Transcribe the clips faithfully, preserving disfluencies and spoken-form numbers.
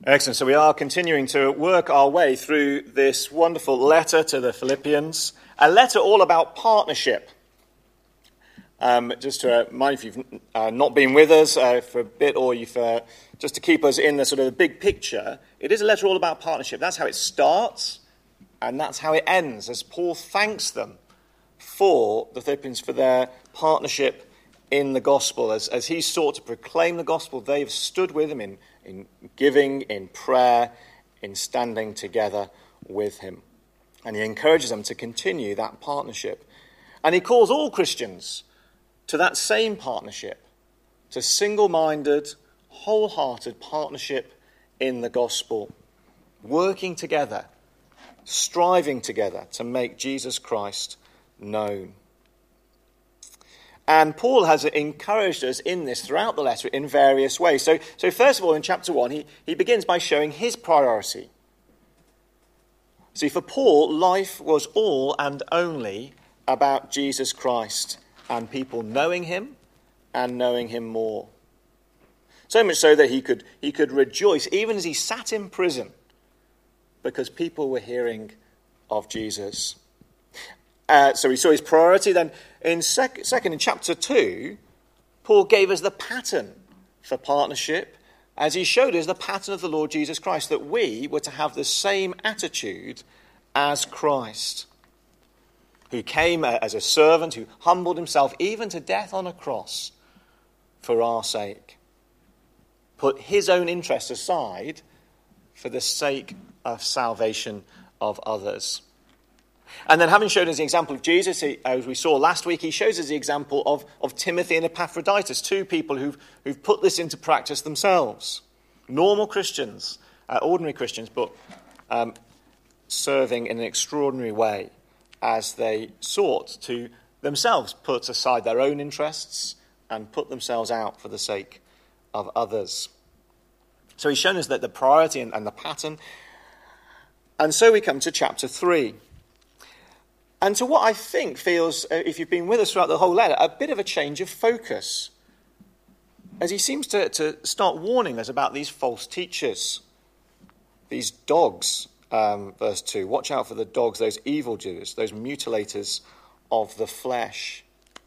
Excellent. So we are continuing to work our way through this wonderful letter to the Philippians, a letter all about partnership. Um, just to remind you, if you've uh, not been with us uh, for a bit, or you've uh, just to keep us in the sort of the big picture, it is a letter all about partnership. That's how it starts, and that's how it ends, as Paul thanks them for the Philippians for their partnership in the gospel. As, as he sought to proclaim the gospel, they've stood with him in in giving, in prayer, in standing together with him. And he encourages them to continue that partnership. And he calls all Christians to that same partnership, to single-minded, wholehearted partnership in the gospel, working together, striving together to make Jesus Christ known. And Paul has encouraged us in this throughout the letter in various ways. So, so first of all, in chapter one, he, he begins by showing his priority. See, for Paul, life was all and only about Jesus Christ and people knowing him and knowing him more. So much so that he could, he could rejoice even as he sat in prison because people were hearing of Jesus. Uh, so we saw his priority. Then in sec- second, in chapter two, Paul gave us the pattern for partnership as he showed us the pattern of the Lord Jesus Christ, that we were to have the same attitude as Christ, who came as a servant, who humbled himself even to death on a cross for our sake, put his own interests aside for the sake of salvation of others. And then, having shown us the example of Jesus, he, as we saw last week, he shows us the example of, of Timothy and Epaphroditus, two people who've, who've put this into practice themselves. Normal Christians, uh, ordinary Christians, but um, serving in an extraordinary way as they sought to themselves put aside their own interests and put themselves out for the sake of others. So he's shown us that the priority and, and the pattern. And so we come to chapter three. And to what I think feels, uh, if you've been with us throughout the whole letter, a bit of a change of focus. As he seems to, to start warning us about these false teachers, these dogs, um, verse two. Watch out for the dogs, those evildoers, those mutilators of the flesh.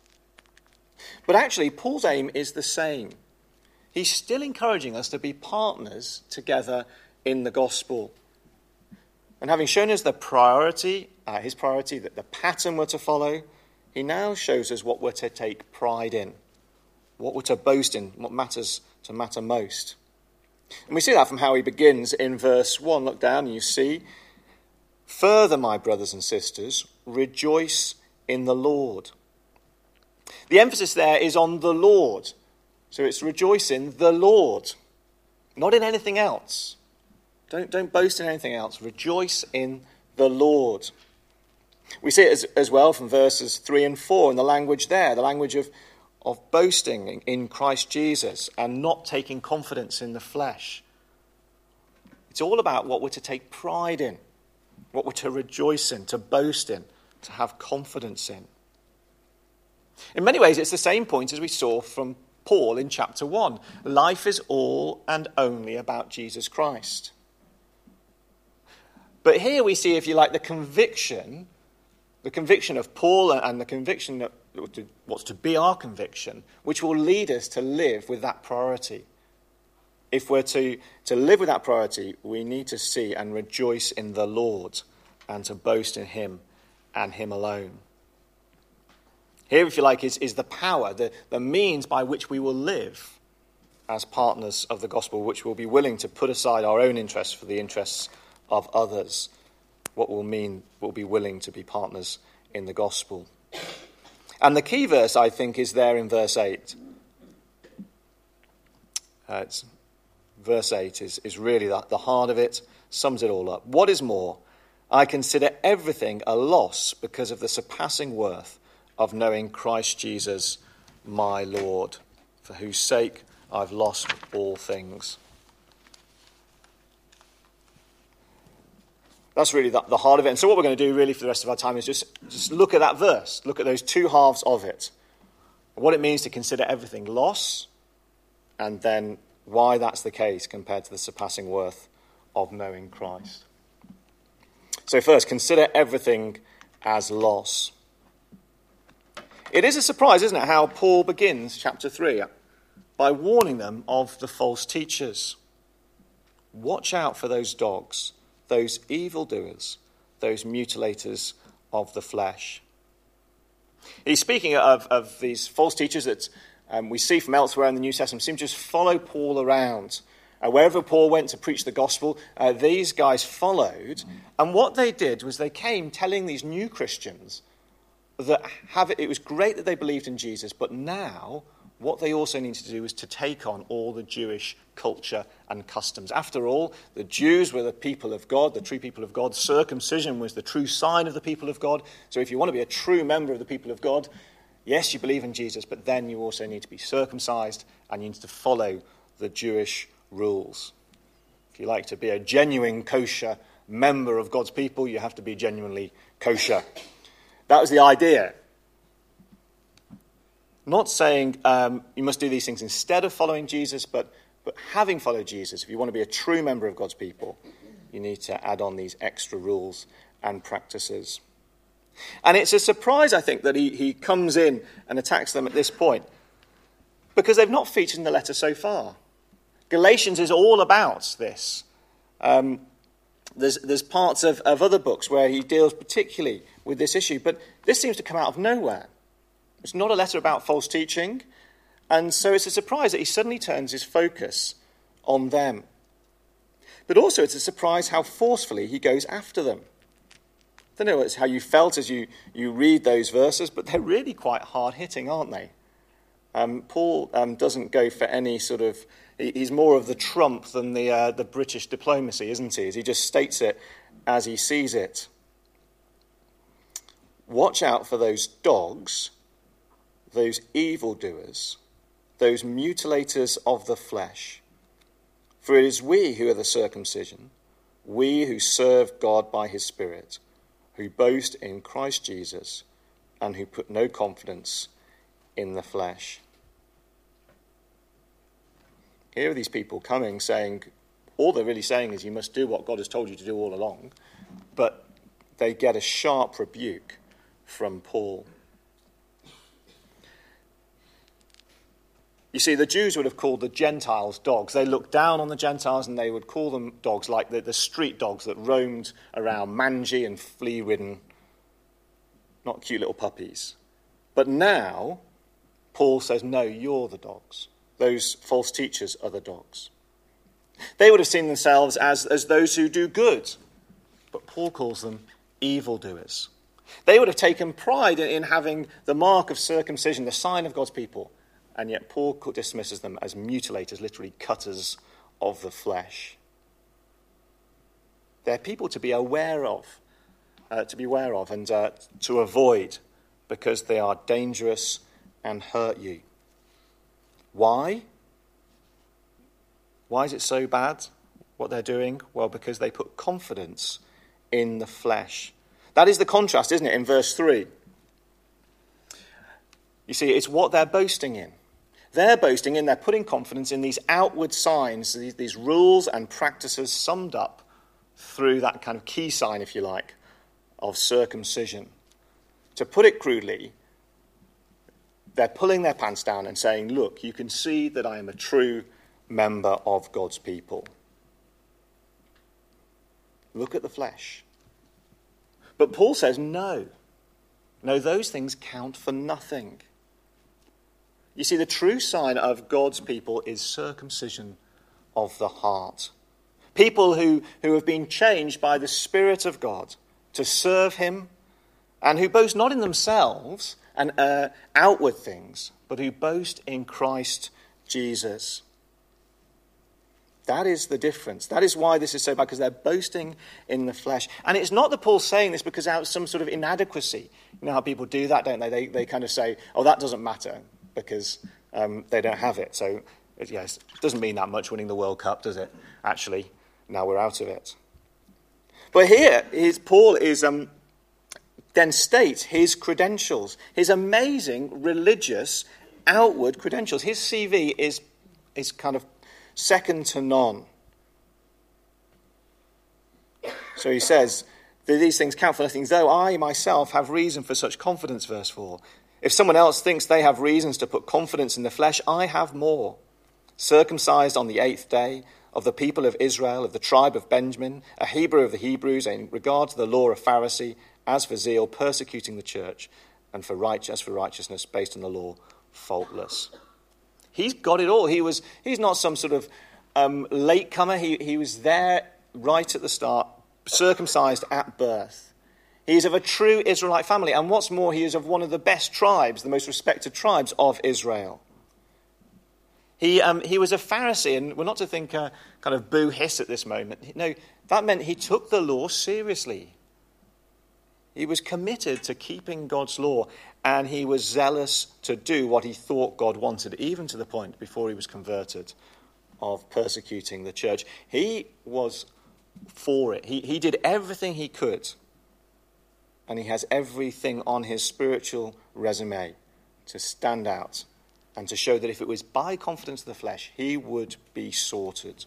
But actually, Paul's aim is the same. He's still encouraging us to be partners together in the gospel. And having shown us the priority, uh, his priority, that the pattern we're to follow, he now shows us what we're to take pride in, what we're to boast in, what matters to matter most. And we see that from how he begins in verse one. Look down and you see, "Further, my brothers and sisters, rejoice in the Lord." The emphasis there is on the Lord. So it's rejoice in the Lord, not in anything else. Don't, don't boast in anything else. Rejoice in the Lord. We see it as, as well from verses three and four in the language there, the language of, of boasting in, in Christ Jesus and not taking confidence in the flesh. It's all about what we're to take pride in, what we're to rejoice in, to boast in, to have confidence in. In many ways, it's the same point as we saw from Paul in chapter one. Life is all and only about Jesus Christ. But here we see, if you like, the conviction, the conviction of Paul and the conviction that what's to be our conviction, which will lead us to live with that priority. If we're to, to live with that priority, we need to see and rejoice in the Lord and to boast in him and him alone. Here, if you like, is, is the power, the, the means by which we will live as partners of the gospel, which will be willing to put aside our own interests for the interests of others, what will mean we'll be willing to be partners in the gospel. And the key verse, I think, is there in verse eight. Uh, it's, verse eight is, is really the, the heart of it, sums it all up. "What is more, I consider everything a loss because of the surpassing worth of knowing Christ Jesus, my Lord, for whose sake I've lost all things." That's really the, the heart of it. And so what we're going to do really for the rest of our time is just, just look at that verse, look at those two halves of it, what it means to consider everything loss, and then why that's the case compared to the surpassing worth of knowing Christ. So first, consider everything as loss. It is a surprise, isn't it, how Paul begins chapter three by warning them of the false teachers. Watch out for those dogs, those evildoers, those mutilators of the flesh. He's speaking of, of these false teachers that um, we see from elsewhere in the New Testament seem to just follow Paul around. Uh, wherever Paul went to preach the gospel, uh, these guys followed. And what they did was they came telling these new Christians that have it, it was great that they believed in Jesus, but now what they also needed to do was to take on all the Jewish culture and customs. After all, the Jews were the people of God, the true people of God. Circumcision was the true sign of the people of God. So if you want to be a true member of the people of God, yes, you believe in Jesus, but then you also need to be circumcised and you need to follow the Jewish rules. If you like to be a genuine kosher member of God's people, you have to be genuinely kosher. That was the idea. Not saying um, you must do these things instead of following Jesus, but, but having followed Jesus, if you want to be a true member of God's people, you need to add on these extra rules and practices. And it's a surprise, I think, that he, he comes in and attacks them at this point, because they've not featured in the letter so far. Galatians is all about this. Um, there's, there's parts of, of other books where he deals particularly with this issue, but this seems to come out of nowhere. It's not a letter about false teaching, and so it's a surprise that he suddenly turns his focus on them. But also it's a surprise how forcefully he goes after them. I don't know how you felt as you, you read those verses, but they're really quite hard-hitting, aren't they? Um, Paul um, doesn't go for any sort of... He, he's more of the Trump than the, uh, the British diplomacy, isn't he? As he just states it as he sees it. Watch out for those dogs, those evildoers, those mutilators of the flesh. For it is we who are the circumcision, we who serve God by his Spirit, who boast in Christ Jesus, and who put no confidence in the flesh. Here are these people coming saying, all they're really saying is you must do what God has told you to do all along, but they get a sharp rebuke from Paul. You see, the Jews would have called the Gentiles dogs. They looked down on the Gentiles and they would call them dogs like the, the street dogs that roamed around, mangy and flea-ridden, not cute little puppies. But now, Paul says, no, you're the dogs. Those false teachers are the dogs. They would have seen themselves as, as those who do good, but Paul calls them evildoers. They would have taken pride in, in having the mark of circumcision, the sign of God's people, and yet Paul dismisses them as mutilators, literally cutters of the flesh. They're people to be aware of, uh, to be aware of and uh, to avoid, because they are dangerous and hurt you. Why? Why is it so bad, what they're doing? Well, because they put confidence in the flesh. That is the contrast, isn't it, in verse three? You see, it's what they're boasting in. They're boasting in, they're putting confidence in these outward signs, these, these rules and practices summed up through that kind of key sign, if you like, of circumcision. To put it crudely, they're pulling their pants down and saying, look, you can see that I am a true member of God's people. Look at the flesh. But Paul says, no. No, those things count for nothing. You see, the true sign of God's people is circumcision of the heart. People who, who have been changed by the Spirit of God to serve him, and who boast not in themselves and uh, outward things, but who boast in Christ Jesus. That is the difference. That is why this is so bad, because they're boasting in the flesh. And it's not that Paul's saying this because out of some sort of inadequacy. You know how people do that, don't they? They, they kind of say, oh, that doesn't matter, because um, they don't have it. So, yes, it doesn't mean that much winning the World Cup, does it? Actually, now we're out of it. But here, is, Paul is um, then states his credentials, his amazing religious outward credentials. His C V is is kind of second to none. So he says, these things count for nothing, though I myself have reason for such confidence, verse four. If someone else thinks they have reasons to put confidence in the flesh, I have more. Circumcised on the eighth day, of the people of Israel, of the tribe of Benjamin, a Hebrew of the Hebrews, in regard to the law of Pharisee, as for zeal, persecuting the church, and for right, as for righteousness, based on the law, faultless. He's got it all. He was. He's not some sort of um, latecomer. He, he was there right at the start, circumcised at birth. He is of a true Israelite family, and what's more, he is of one of the best tribes, the most respected tribes of Israel. He um, he was a Pharisee, and we're not to think uh, kind of boo-hiss at this moment. No, that meant he took the law seriously. He was committed to keeping God's law, and he was zealous to do what he thought God wanted, even to the point, before he was converted, of persecuting the church. He was for it. He, he did everything he could, and he has everything on his spiritual resume to stand out and to show that if it was by confidence of the flesh, he would be sorted.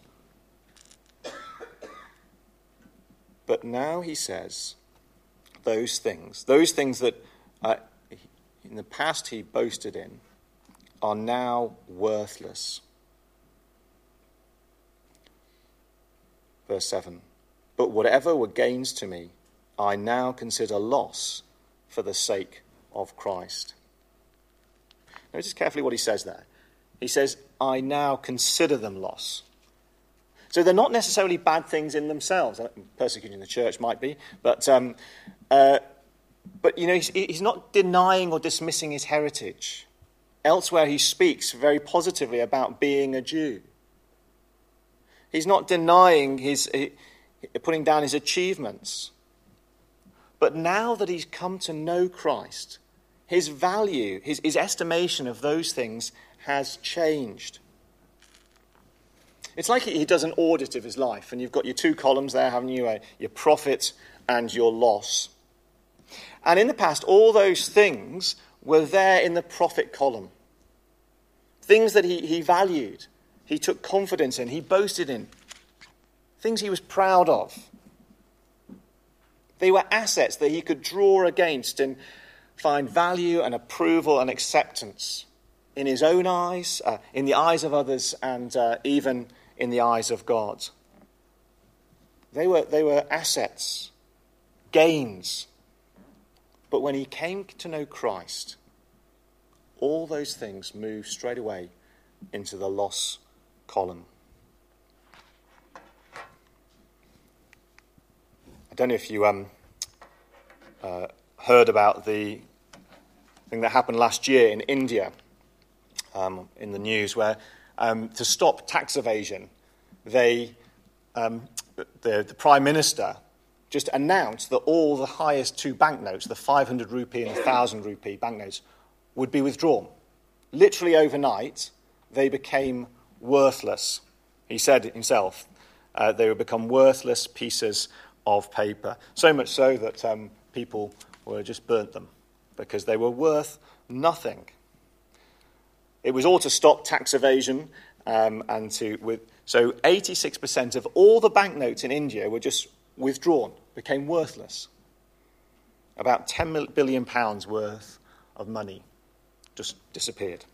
But now he says, those things, those things that uh, in the past he boasted in, are now worthless. Verse seven, but whatever were gains to me, I now consider loss for the sake of Christ. Notice carefully what he says there. He says, I now consider them loss. So they're not necessarily bad things in themselves. Persecuting the church might be, but um, uh, but you know he's, he's not denying or dismissing his heritage. Elsewhere, he speaks very positively about being a Jew. He's not denying his, putting down his achievements. But now that he's come to know Christ, his value, his, his estimation of those things has changed. It's like he does an audit of his life, and you've got your two columns there, haven't you? Uh, your profit and your loss. And in the past, all those things were there in the profit column. Things that he, he valued, he took confidence in, he boasted in. Things he was proud of. They were assets that he could draw against and find value and approval and acceptance in his own eyes, uh, in the eyes of others, and uh, even in the eyes of God. They were, they were assets, gains. But when he came to know Christ, all those things moved straight away into the loss column. I don't know if you um, uh, heard about the thing that happened last year in India, um, in the news, where um, to stop tax evasion, they, um, the, the Prime Minister just announced that all the highest two banknotes, the five hundred rupee and the one thousand rupee banknotes, would be withdrawn. Literally overnight, they became worthless. He said himself, uh, they would become worthless pieces of paper. So much so that um, people were just burnt them because they were worth nothing. It was all to stop tax evasion, um, and to with so eighty-six percent of all the banknotes in India were just withdrawn, became worthless. About ten billion pounds worth of money just disappeared.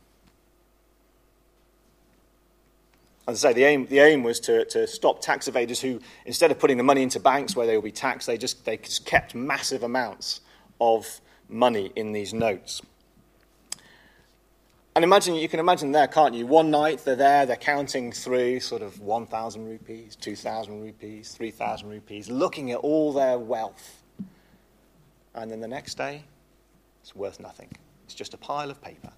As I say, the aim the aim was to, to stop tax evaders who, instead of putting the money into banks where they will be taxed, they just they just kept massive amounts of money in these notes. And imagine, you can imagine there, can't you? One night they're there, they're counting through sort of one thousand rupees, two thousand rupees, three thousand rupees, looking at all their wealth. And then the next day, it's worth nothing. It's just a pile of paper.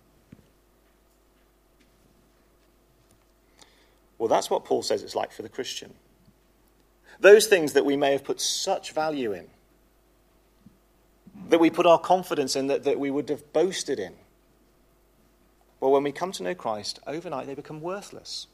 Well, that's what Paul says it's like for the Christian. Those things that we may have put such value in, that we put our confidence in, that, that we would have boasted in, well, when we come to know Christ, overnight they become worthless.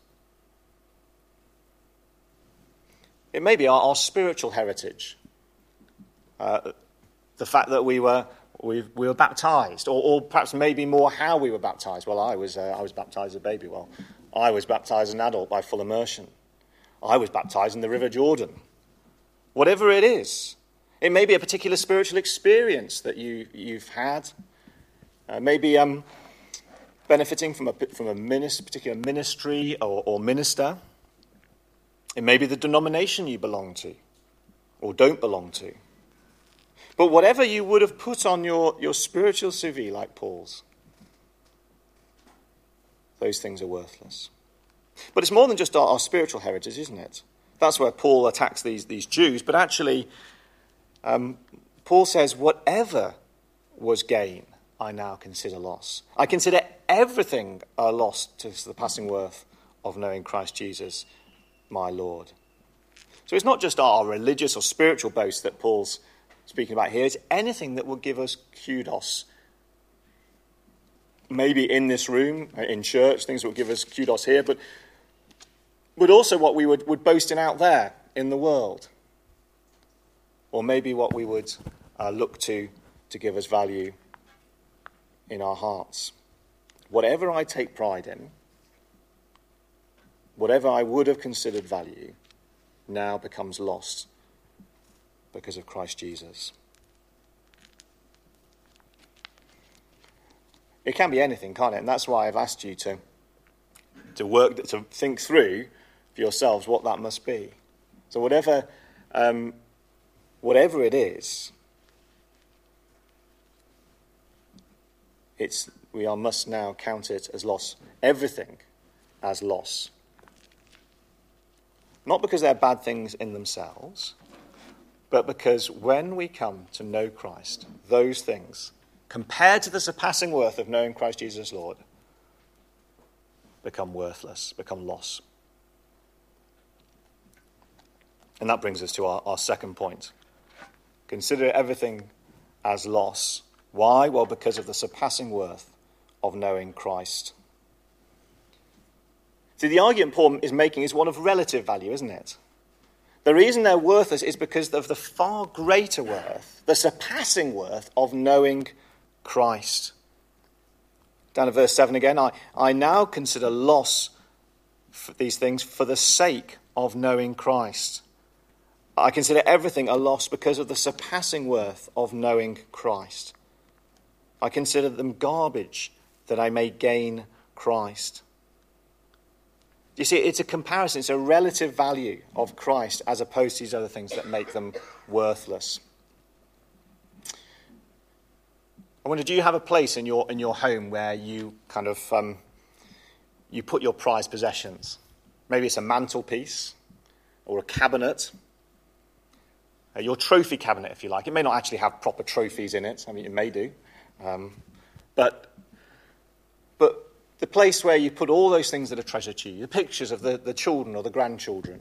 It may be our, our spiritual heritage, uh, the fact that we were we, we were baptized, or, or perhaps maybe more how we were baptized. Well, I was uh, I was baptized as a baby. Well, I was baptized as an adult by full immersion. I was baptized in the River Jordan. Whatever it is. It may be a particular spiritual experience that you, you've had. Uh, maybe um, benefiting from a, from a minister, particular ministry or, or minister. It may be the denomination you belong to or don't belong to. But whatever you would have put on your, your spiritual C V, like Paul's, those things are worthless. But it's more than just our, our spiritual heritage, isn't it? That's where Paul attacks these, these Jews. But actually, um, Paul says, whatever was gain, I now consider loss. I consider everything a loss to the passing worth of knowing Christ Jesus, my Lord. So it's not just our religious or spiritual boast that Paul's speaking about here. It's anything that will give us kudos. Maybe in this room, in church, things that will give us kudos here, but, but also what we would, would boast in out there in the world. Or maybe what we would uh, look to to give us value in our hearts. Whatever I take pride in, whatever I would have considered value, now becomes lost because of Christ Jesus. It can be anything, can't it? And that's why I've asked you to, to work, to think through for yourselves what that must be. So whatever, um, whatever it is, it's we are must now count it as loss. Everything as loss. Not because they're bad things in themselves, but because when we come to know Christ, those things, compared to the surpassing worth of knowing Christ Jesus Lord, become worthless, become loss. And that brings us to our, our second point. Consider everything as loss. Why? Well, because of the surpassing worth of knowing Christ. See, the argument Paul is making is one of relative value, isn't it? The reason they're worthless is because of the far greater worth, the surpassing worth of knowing Christ. Down to verse seven again. I, I now consider loss for these things for the sake of knowing Christ. I consider everything a loss because of the surpassing worth of knowing Christ. I consider them garbage that I may gain Christ. You see, it's a comparison, it's a relative value of Christ as opposed to these other things that make them worthless. I wonder, do you have a place in your in your home where you kind of um, you put your prized possessions? Maybe it's a mantelpiece or a cabinet, uh, your trophy cabinet, if you like. It may not actually have proper trophies in it. I mean, it may do, um, but but. The place where you put all those things that are treasure to you, the pictures of the, the children or the grandchildren.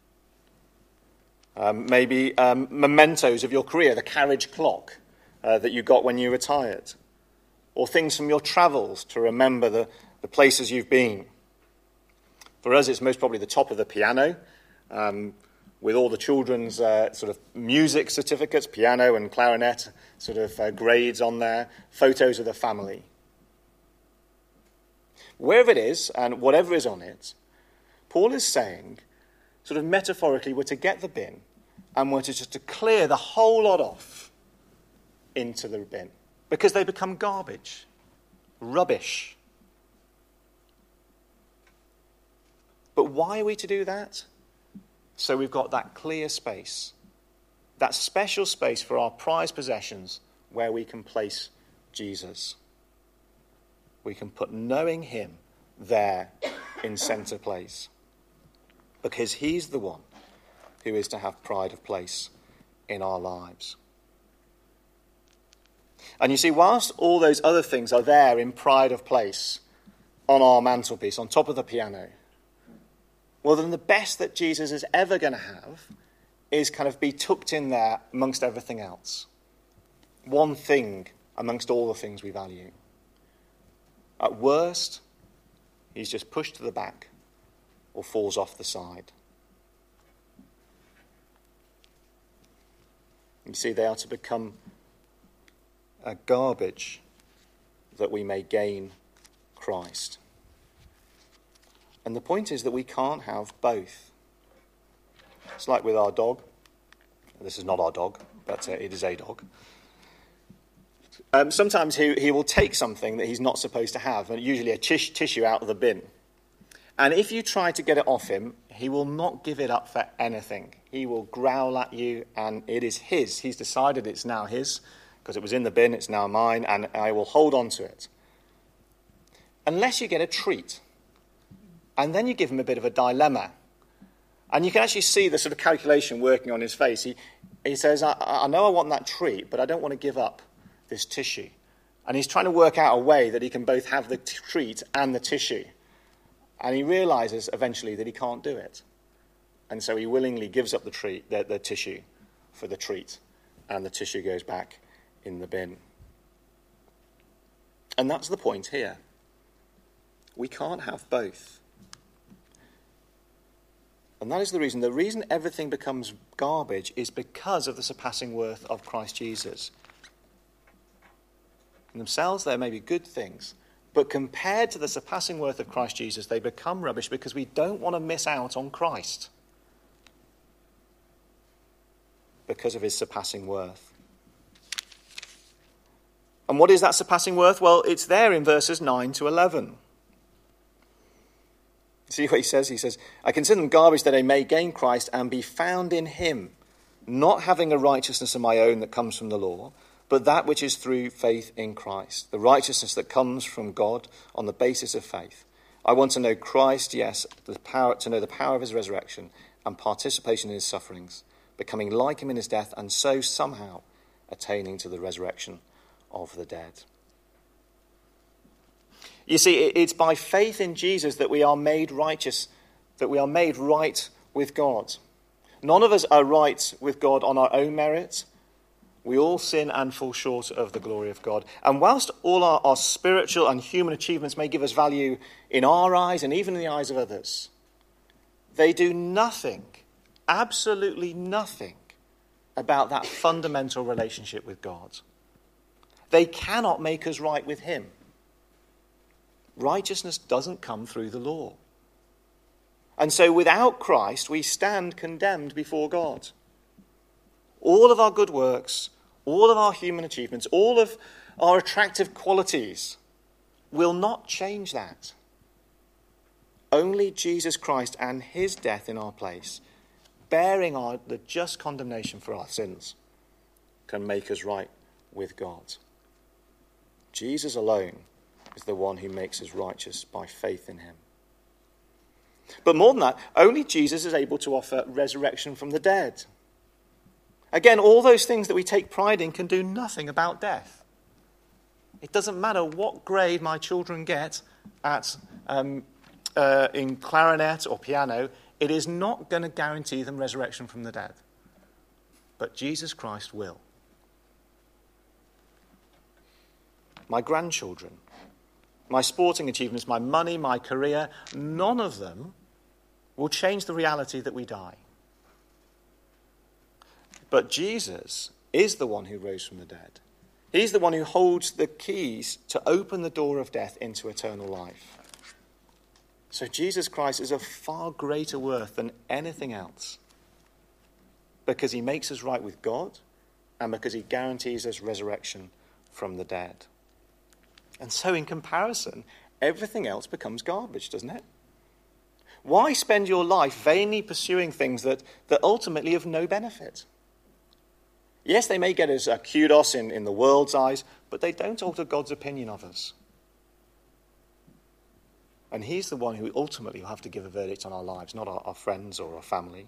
Um, maybe um, mementos of your career, the carriage clock uh, that you got when you retired. Or things from your travels to remember the, the places you've been. For us, it's most probably the top of the piano, um, with all the children's uh, sort of music certificates, piano and clarinet sort of uh, grades on there, photos of the family. Wherever it is, and whatever is on it, Paul is saying, sort of metaphorically, we're to get the bin, and we're to just to clear the whole lot off into the bin, because they become garbage, rubbish. But why are we to do that? So we've got that clear space, that special space for our prized possessions where we can place Jesus. We can put knowing him there in centre place. Because he's the one who is to have pride of place in our lives. And you see, whilst all those other things are there in pride of place on our mantelpiece, on top of the piano, well, then the best that Jesus is ever going to have is kind of be tucked in there amongst everything else. One thing amongst all the things we value. At worst, he's just pushed to the back or falls off the side. You see, they are to become a garbage that we may gain Christ. And the point is that we can't have both. It's like with our dog. This is not our dog, but uh, it is a dog. Um, sometimes he, he will take something that he's not supposed to have, and usually a tish, tissue out of the bin. And if you try to get it off him, he will not give it up for anything. He will growl at you, and it is his. He's decided it's now his, because it was in the bin, it's now mine, and I will hold on to it. Unless you get a treat. And then you give him a bit of a dilemma. And you can actually see the sort of calculation working on his face. He, he says, I, I know I want that treat, but I don't want to give up this tissue. And he's trying to work out a way that he can both have the t- treat and the tissue. And he realizes eventually that he can't do it. And so he willingly gives up the treat, the, the tissue for the treat. And the tissue goes back in the bin. And that's the point here. We can't have both. And that is the reason. The reason everything becomes garbage is because of the surpassing worth of Christ Jesus. In themselves, they may be good things, but compared to the surpassing worth of Christ Jesus, they become rubbish because we don't want to miss out on Christ because of his surpassing worth. And what is that surpassing worth? Well, it's there in verses nine to eleven. See what he says? He says, I consider them garbage that I may gain Christ and be found in him, not having a righteousness of my own that comes from the law, but that which is through faith in Christ, the righteousness that comes from God on the basis of faith. I want to know Christ, yes, the power, to know the power of his resurrection and participation in his sufferings, becoming like him in his death, and so somehow attaining to the resurrection of the dead. You see, it's by faith in Jesus that we are made righteous, that we are made right with God. None of us are right with God on our own merit. We all sin and fall short of the glory of God. And whilst all our, our spiritual and human achievements may give us value in our eyes and even in the eyes of others, they do nothing, absolutely nothing, about that fundamental relationship with God. They cannot make us right with him. Righteousness doesn't come through the law. And so without Christ, we stand condemned before God. All of our good works, all of our human achievements, all of our attractive qualities will not change that. Only Jesus Christ and his death in our place, bearing our, the just condemnation for our sins, can make us right with God. Jesus alone is the one who makes us righteous by faith in him. But more than that, only Jesus is able to offer resurrection from the dead. Again, all those things that we take pride in can do nothing about death. It doesn't matter what grade my children get at um, uh, in clarinet or piano, it is not going to guarantee them resurrection from the dead. But Jesus Christ will. My grandchildren, my sporting achievements, my money, my career, none of them will change the reality that we die. But Jesus is the one who rose from the dead. He's the one who holds the keys to open the door of death into eternal life. So Jesus Christ is of far greater worth than anything else, because he makes us right with God and because he guarantees us resurrection from the dead. And so in comparison, everything else becomes garbage, doesn't it? Why spend your life vainly pursuing things that, that ultimately have no benefit? Yes, they may get us a kudos in, in the world's eyes, but they don't alter God's opinion of us. And he's the one who ultimately will have to give a verdict on our lives, not our, our friends or our family.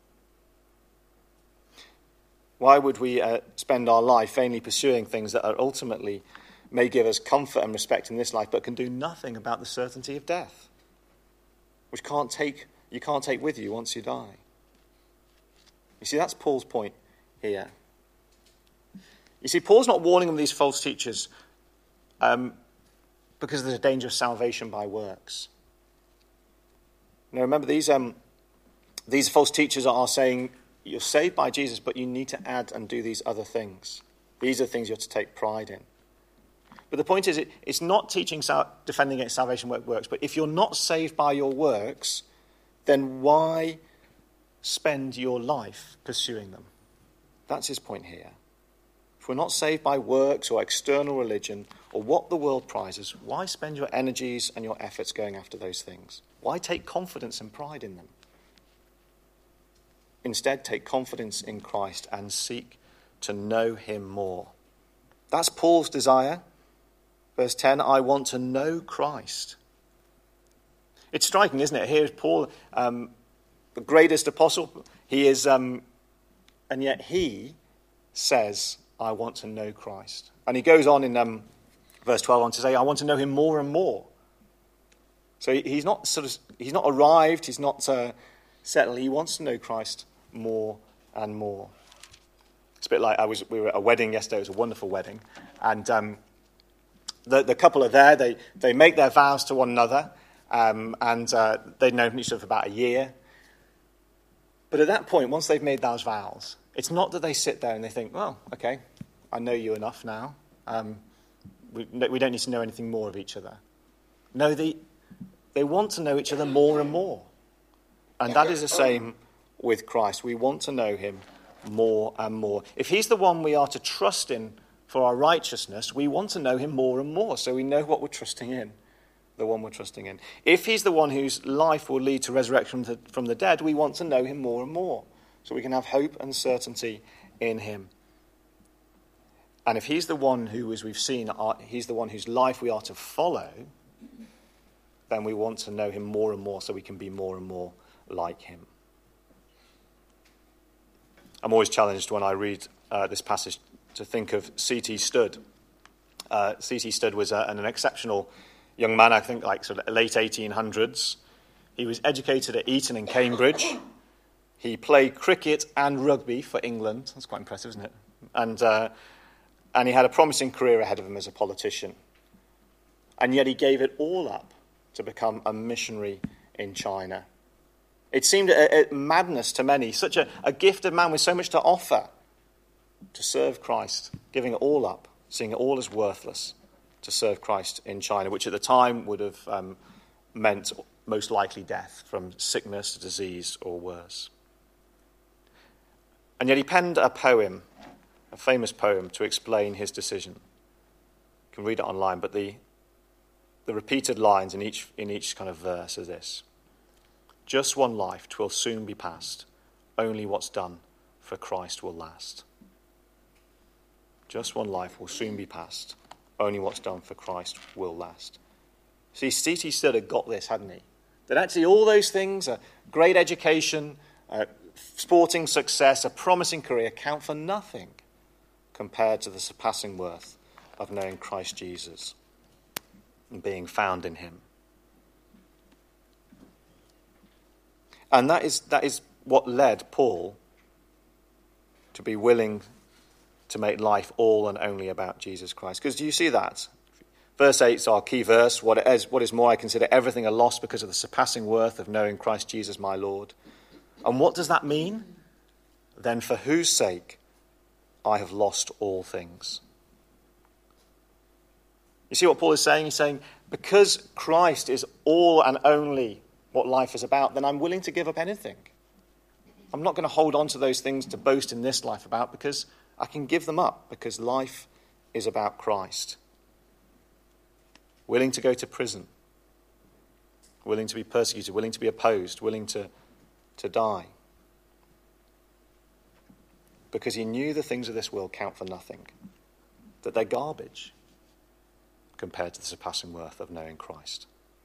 Why would we uh, spend our life vainly pursuing things that are ultimately may give us comfort and respect in this life, but can do nothing about the certainty of death, which can't take you can't take with you once you die? You see, that's Paul's point here. You see, Paul's not warning them, these false teachers, um, because there's a danger of salvation by works. Now, remember, these um, these false teachers are saying, you're saved by Jesus, but you need to add and do these other things. These are things you have to take pride in. But the point is, it, it's not teaching, sal- defending against salvation work works. But if you're not saved by your works, then why spend your life pursuing them? That's his point here. If we're not saved by works or external religion or what the world prizes, why spend your energies and your efforts going after those things? Why take confidence and pride in them? Instead, take confidence in Christ and seek to know him more. That's Paul's desire. Verse ten, I want to know Christ. It's striking, isn't it? Here's Paul, um, the greatest apostle. He is, um, and yet he says, I want to know Christ. And he goes on in um, verse twelve on to say, I want to know him more and more. So he's not sort of, he's not arrived, he's not uh, settled. He wants to know Christ more and more. It's a bit like I was. We were at a wedding yesterday. It was a wonderful wedding, and um, the the couple are there. They they make their vows to one another, um, and uh, they'd known each other for about a year. But at that point, once they've made those vows, it's not that they sit there and they think, "Well, okay, I know you enough now. Um, we we don't need to know anything more of each other." No, they they want to know each other more and more, and that is the same with Christ. We want to know him more and more. If he's the one we are to trust in for our righteousness, we want to know him more and more, so we know what we're trusting in, the one we're trusting in. If he's the one whose life will lead to resurrection from the, from the dead, we want to know him more and more, so we can have hope and certainty in him. And if he's the one who, as we've seen, are, he's the one whose life we are to follow, then we want to know him more and more, so we can be more and more like him. I'm always challenged when I read uh, this passage to think of C T Studd. Uh, C T Studd was a, an exceptional young man, I think like sort of late eighteen hundreds. He was educated at Eton and Cambridge. He played cricket and rugby for England. That's quite impressive, isn't it? And, uh, and he had a promising career ahead of him as a politician. And yet he gave it all up to become a missionary in China. It seemed a, a madness to many, such a, a gifted man with so much to offer, to serve Christ, giving it all up, seeing it all as worthless, to serve Christ in China, which at the time would have um, meant most likely death from sickness, disease, or worse. And yet he penned a poem, a famous poem, to explain his decision. You can read it online, but the, the repeated lines in each, in each kind of verse are this. Just one life, 'twill soon be past. Only what's done for Christ will last. Just one life will soon be past. Only what's done for Christ will last. See, C T Studd had got this, hadn't he? That actually all those things, a great education, a sporting success, a promising career, count for nothing compared to the surpassing worth of knowing Christ Jesus and being found in him. And that is that is what led Paul to be willing to make life all and only about Jesus Christ. Because do you see that? Verse eight is our key verse. What is, what is more, I consider everything a loss because of the surpassing worth of knowing Christ Jesus my Lord. And what does that mean? Then for whose sake I have lost all things. You see what Paul is saying? He's saying, because Christ is all and only what life is about, then I'm willing to give up anything. I'm not going to hold on to those things to boast in this life about, because I can give them up, because life is about Christ. Willing to go to prison, willing to be persecuted, willing to be opposed, willing to, to die. Because he knew the things of this world count for nothing, that they're garbage compared to the surpassing worth of knowing Christ.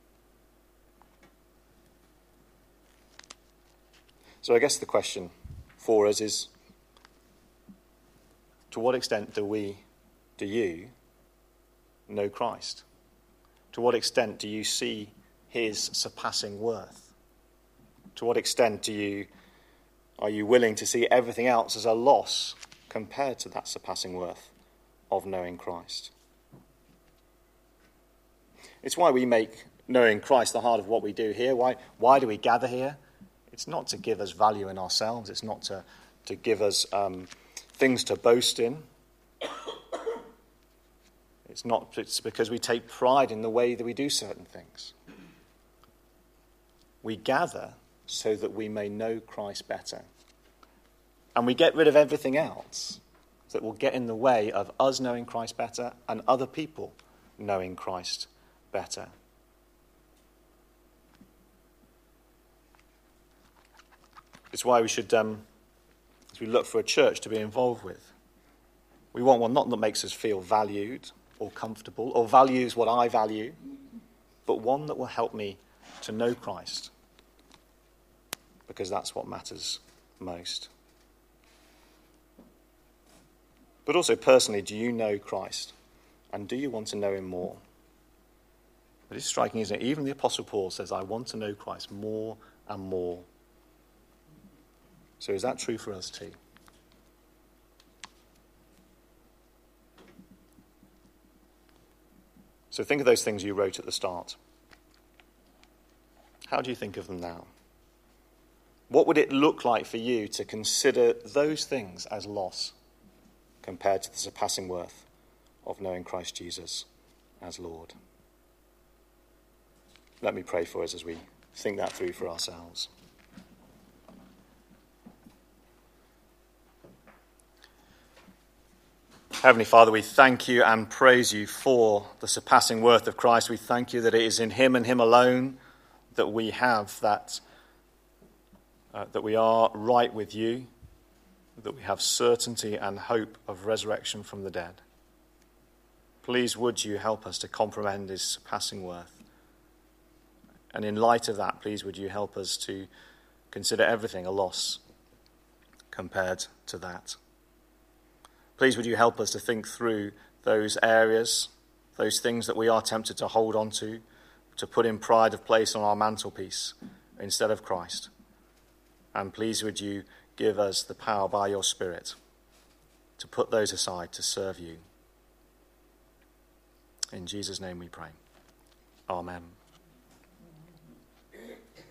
So I guess the question for us is, to what extent do we, do you, know Christ? To what extent do you see his surpassing worth? To what extent do you, are you willing to see everything else as a loss compared to that surpassing worth of knowing Christ? It's why we make knowing Christ the heart of what we do here. Why, why do we gather here? It's not to give us value in ourselves. It's not to, to give us um, things to boast in. It's not it's because we take pride in the way that we do certain things. We gather so that we may know Christ better. And we get rid of everything else that will get in the way of us knowing Christ better and other people knowing Christ better. It's why we should, um, as we look for a church to be involved with, we want one not that makes us feel valued or comfortable or values what I value, but one that will help me to know Christ, because that's what matters most. But also personally, do you know Christ? And do you want to know him more? It is striking, isn't it? Even the Apostle Paul says, I want to know Christ more and more. So is that true for us too? So think of those things you wrote at the start. How do you think of them now? What would it look like for you to consider those things as loss compared to the surpassing worth of knowing Christ Jesus as Lord? Let me pray for us as we think that through for ourselves. Heavenly Father, we thank you and praise you for the surpassing worth of Christ. We thank you that it is in him and him alone that we have that, uh, that we are right with you, that we have certainty and hope of resurrection from the dead. Please would you help us to comprehend his surpassing worth. And in light of that, please would you help us to consider everything a loss compared to that. Please would you help us to think through those areas, those things that we are tempted to hold on to, to put in pride of place on our mantelpiece instead of Christ. And please would you give us the power by your Spirit to put those aside to serve you. In Jesus' name we pray. Amen.